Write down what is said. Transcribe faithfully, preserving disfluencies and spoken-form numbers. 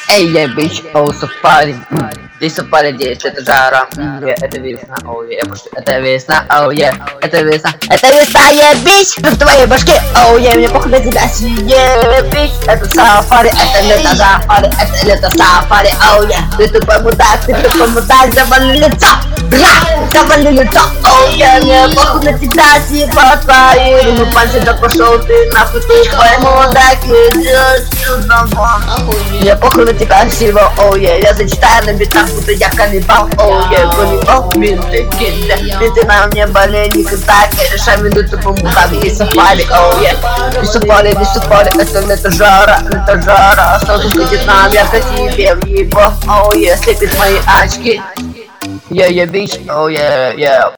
Эй, я бич, оу, сафари. Здесь сафари, здесь это жара. Это весна, оу, я башки. Это весна, оу, я. Это весна. Это весна, я бич. В твоей башке, оу, я. Мне похуй на тебя, сие, бич. Это сафари, это лето сафари. Это лето сафари, оу, я. Ты тупой мудак, ты тупой мудак, завали лицо. Ра, завали лицо, оу, я. Мне похуй на тебя, сие, по твоей. Ну, пальцы, да пошел ты нахуй, ты твой мудак, идешь сюда, вон. Мне похуй на тебя всего, оу, я. Я зачитаю на битах, будто я каннибал, оу, я. Каннибал, менты, кидда. Менты на мне болели, никогда. Решай минуту, помогай, и сафари, оу, я. И сафари, и сафари, это лето жара, это жара. Остался сидит нам, я к тебе в его, оу, я. Слепит мои очки. Yeah, yeah, bitch, oh yeah, yeah.